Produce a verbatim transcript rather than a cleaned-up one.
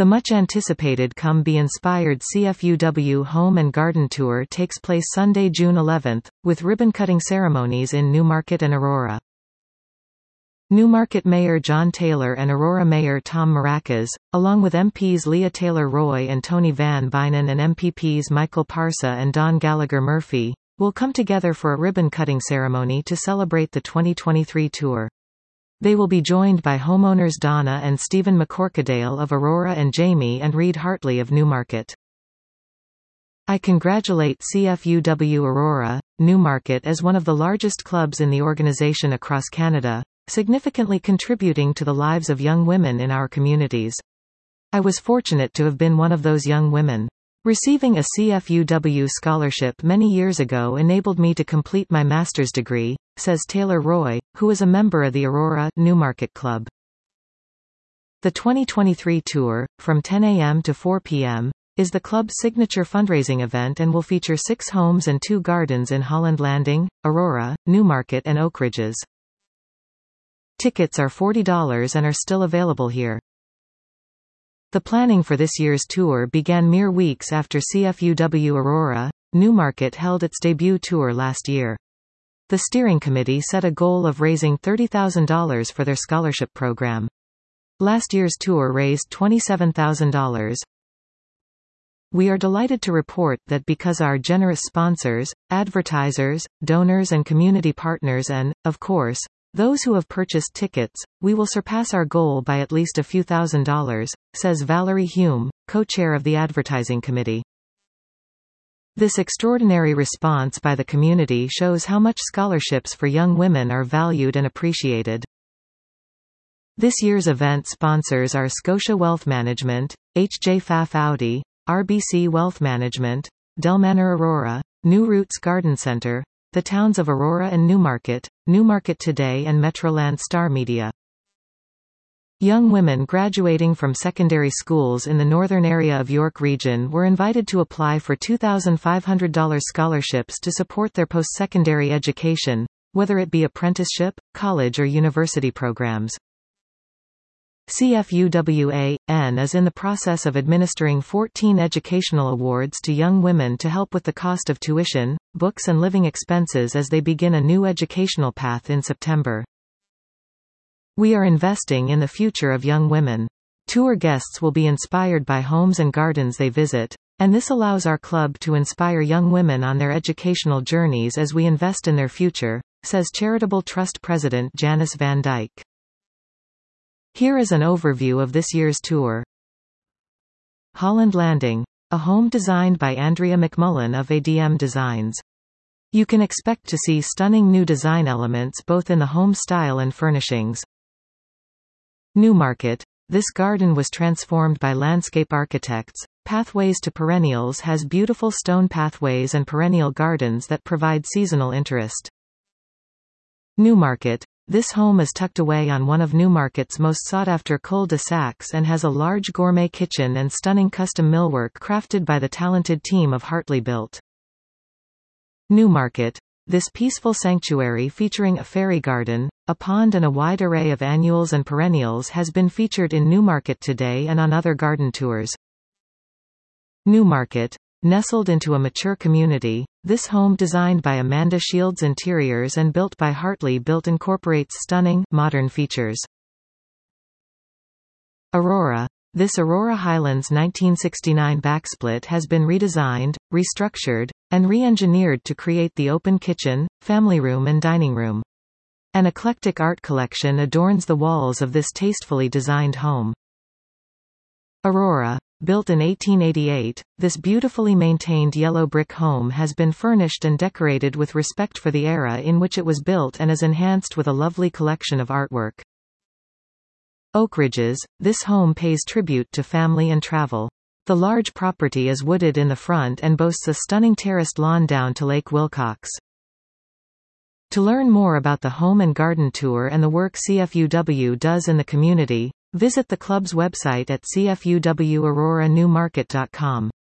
The much-anticipated Come Be Inspired C F U W Home and Garden Tour takes place Sunday, June eleventh, with ribbon-cutting ceremonies in Newmarket and Aurora. Newmarket Mayor John Taylor and Aurora Mayor Tom Maracas, along with M Ps Leah Taylor-Roy and Tony Van Bynen and M P Ps Michael Parsa and Don Gallagher-Murphy, will come together for a ribbon-cutting ceremony to celebrate the twenty twenty-three tour. They will be joined by homeowners Donna and Stephen McCorkadale of Aurora and Jamie and Reed Hartley of Newmarket. I congratulate C F U W Aurora, Newmarket as one of the largest clubs in the organization across Canada, significantly contributing to the lives of young women in our communities. I was fortunate to have been one of those young women. Receiving a C F U W scholarship many years ago enabled me to complete my master's degree, says Taylor-Roy, who is a member of the Aurora, Newmarket Club. The twenty twenty-three tour, from ten A M to four P M, is the club's signature fundraising event and will feature six homes and two gardens in Holland Landing, Aurora, Newmarket and Oak Ridges. Tickets are forty dollars and are still available here. The planning for this year's tour began mere weeks after C F U W Aurora, Newmarket held its debut tour last year. The steering committee set a goal of raising thirty thousand dollars for their scholarship program. Last year's tour raised twenty-seven thousand dollars. We are delighted to report that because our generous sponsors, advertisers, donors and community partners and, of course, those who have purchased tickets, we will surpass our goal by at least a few thousand dollars, says Valerie Hume, co-chair of the advertising committee. This extraordinary response by the community shows how much scholarships for young women are valued and appreciated. This year's event sponsors are Scotia Wealth Management, H J Pfaff Audi, R B C Wealth Management, Delmanor Aurora, New Roots Garden Centre, the towns of Aurora and Newmarket, Newmarket Today and Metroland Star Media. Young women graduating from secondary schools in the northern area of York Region were invited to apply for two thousand five hundred dollars scholarships to support their post-secondary education, whether it be apprenticeship, college or university programs. C F U W A N is in the process of administering fourteen educational awards to young women to help with the cost of tuition, books and living expenses as they begin a new educational path in September. We are investing in the future of young women. Tour guests will be inspired by homes and gardens they visit, and this allows our club to inspire young women on their educational journeys as we invest in their future, says Charitable Trust President Janice Van Dyke. Here is an overview of this year's tour. Holland Landing, a home designed by Andrea McMullen of A D M Designs. You can expect to see stunning new design elements both in the home style and furnishings. Newmarket, this garden was transformed by landscape architects. Pathways to Perennials has beautiful stone pathways and perennial gardens that provide seasonal interest. Newmarket, this home is tucked away on one of Newmarket's most sought-after cul-de-sacs and has a large gourmet kitchen and stunning custom millwork crafted by the talented team of Hartley Built. Newmarket, this peaceful sanctuary featuring a fairy garden, a pond and a wide array of annuals and perennials has been featured in Newmarket Today and on other garden tours. Newmarket, nestled into a mature community, this home designed by Amanda Shields Interiors and built by Hartley Built incorporates stunning, modern features. Aurora, this Aurora Highlands nineteen sixty-nine backsplit has been redesigned, restructured, and re-engineered to create the open kitchen, family room and dining room. An eclectic art collection adorns the walls of this tastefully designed home. Aurora, built in eighteen eighty-eight, this beautifully maintained yellow brick home has been furnished and decorated with respect for the era in which it was built and is enhanced with a lovely collection of artwork. Oak Ridges, this home pays tribute to family and travel. The large property is wooded in the front and boasts a stunning terraced lawn down to Lake Wilcox. To learn more about the Home and Garden Tour and the work C F U W does in the community, visit the club's website at c f u w aurora newmarket dot com.